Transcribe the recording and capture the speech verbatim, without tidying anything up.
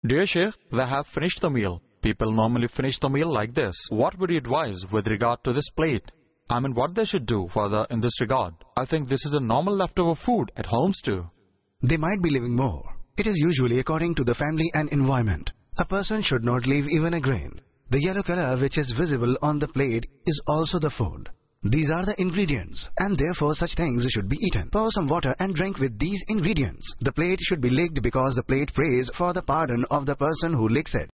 Dear Sheikh, they have finished the meal. People normally finish the meal like this. What would you advise with regard to this plate? I mean, what they should do further in this regard? I think this is a normal leftover food at homes too. They might be living more. It is usually according to the family and environment. A person should not leave even a grain. The yellow color which is visible on the plate is also the food. These are the ingredients, and therefore such things should be eaten. Pour some water and drink with these ingredients. The plate should be licked because the plate prays for the pardon of the person who licks it.